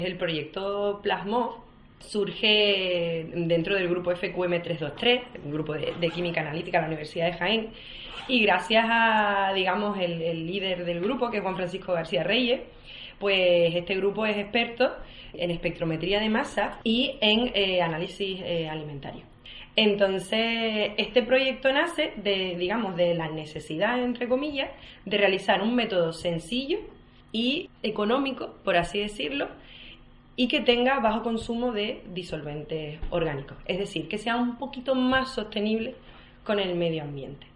El proyecto Plasmó surge dentro del grupo FQM323, un grupo de química analítica de la Universidad de Jaén, y gracias a, digamos, el líder del grupo, que es Juan Francisco García Reyes, pues este grupo es experto en espectrometría de masa y en análisis alimentario. Entonces, este proyecto nace de la necesidad, entre comillas, de realizar un método sencillo y económico, por así decirlo, y que tenga bajo consumo de disolventes orgánicos, es decir, que sea un poquito más sostenible con el medio ambiente.